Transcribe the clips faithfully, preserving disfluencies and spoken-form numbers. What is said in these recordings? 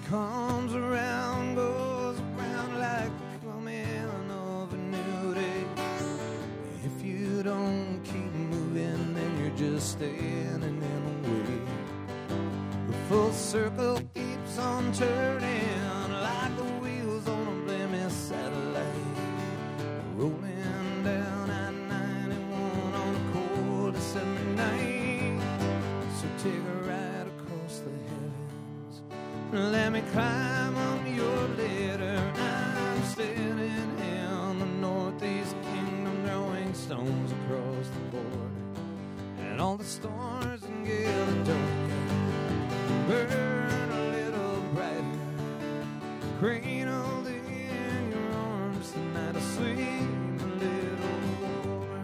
comes around, goes around like the coming of a new day. If you don't keep moving, then you're just standing in the way. The full circle keeps on turning like the wheels on a blemish satellite, rolling down I ninety-one on a cold December night. So take a ride across the heavens, let me climb up your ladder. I'm standing in the Northeast Kingdom, throwing stones across the border, and all the stars in Caledonia burn a little brighter, cradled in your arms tonight, asleep a little warmer.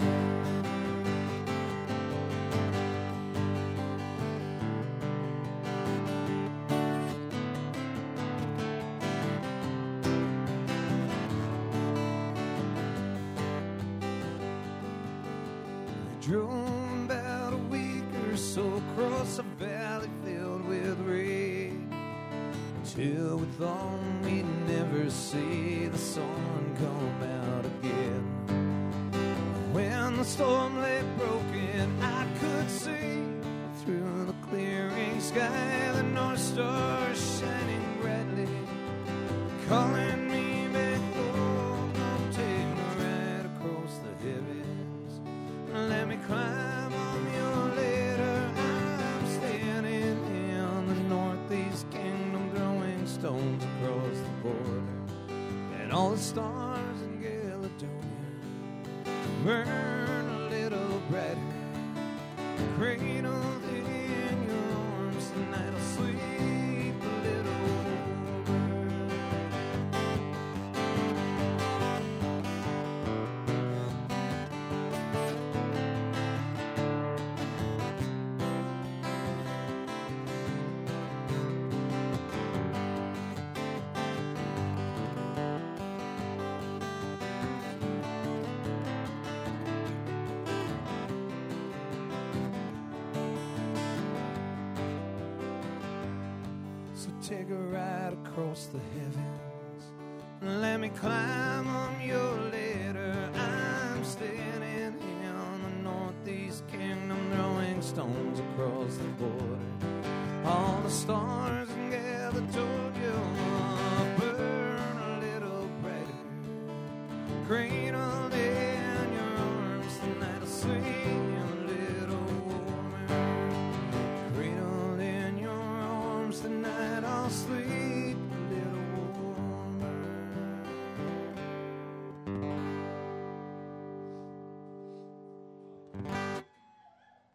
We drove about a week or so across a valley filled with rain, till we thought we'd never see the sun come out again. When the storm lay broken, I could see through the clearing sky the North Star shining brightly, calling me back home. Don't take me right across the heavens, let me climb on your ladder. I'm standing in the Northeast Kingdom, throwing stones across the border, and all the stars in Caledonia burn a little brighter, cradled in your arms tonight, I'll sleep a little take a ride across the heavens, let me climb on your ladder. I'm standing in the Northeast Kingdom, throwing stones across the border. All the stars in Caledonia burn a little brighter, cradled in your arms tonight, I'll sleep a little warmer. Cradled in your arms tonight, I'll sleep a little warmer.